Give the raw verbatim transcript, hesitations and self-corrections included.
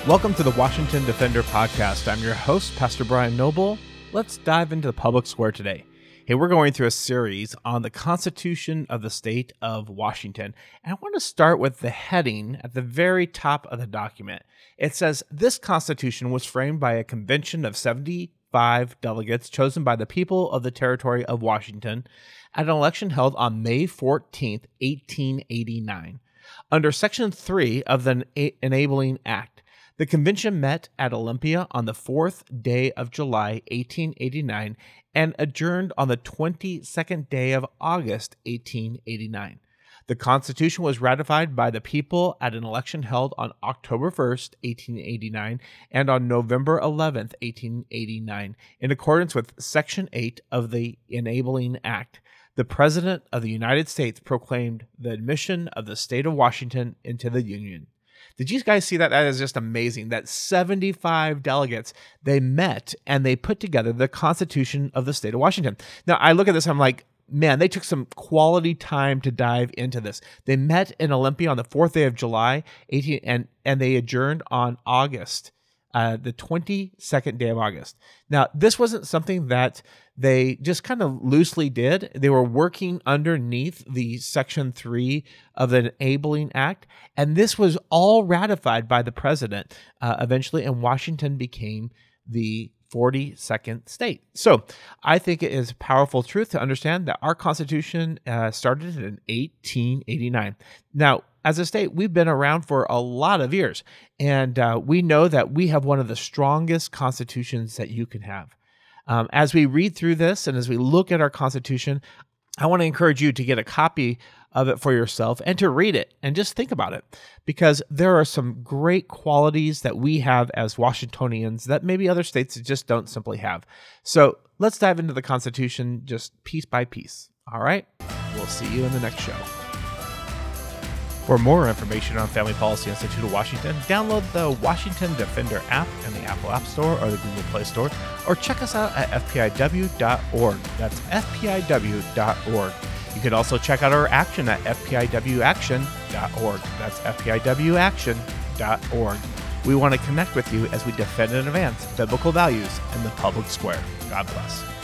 Welcome to the Washington Defender Podcast. I'm your host, Pastor Brian Noble. Let's dive into the public square today. Hey, we're going through a series on the Constitution of the State of Washington. And I want to start with the heading at the very top of the document. It says, this Constitution was framed by a convention of seventy-five delegates chosen by the people of the territory of Washington at an election held on May fourteenth, eighteen eighty-nine. Under Section three of the Enabling Act, the convention met at Olympia on the fourth day of July, eighteen eighty-nine, and adjourned on the twenty-second day of August, eighteen eighty-nine. The Constitution was ratified by the people at an election held on October first, eighteen eighty-nine, and on November eleventh, eighteen eighty-nine, in accordance with Section eight of the Enabling Act. The President of the United States proclaimed the admission of the state of Washington into the Union. Did you guys see that? That is just amazing. That seventy-five delegates, they met and they put together the Constitution of the state of Washington. Now, I look at this, I'm like, man, they took some quality time to dive into this. They met in Olympia on the fourth day of July, eighteen, and, and they adjourned on August, uh, the twenty-second day of August. Now, this wasn't something that they just kind of loosely did. They were working underneath the Section three of the Enabling Act, and this was all ratified by the president uh, eventually, and Washington became the forty-second state. So I think it is powerful truth to understand that our Constitution uh, started in eighteen eighty-nine. Now, as a state, we've been around for a lot of years, and uh, we know that we have one of the strongest constitutions that you can have. Um, as we read through this and as we look at our Constitution, I want to encourage you to get a copy of it for yourself and to read it and just think about it, because there are some great qualities that we have as Washingtonians that maybe other states just don't simply have. So let's dive into the Constitution just piece by piece. All right? We'll see you in the next show. For more information on Family Policy Institute of Washington, download the Washington Defender app in the Apple App Store or the Google Play Store, or check us out at f p i w dot org. That's f p i w dot org. You can also check out our action at f p i w action dot org. That's f p i w action dot org. We want to connect with you as we defend and advance biblical values in the public square. God bless.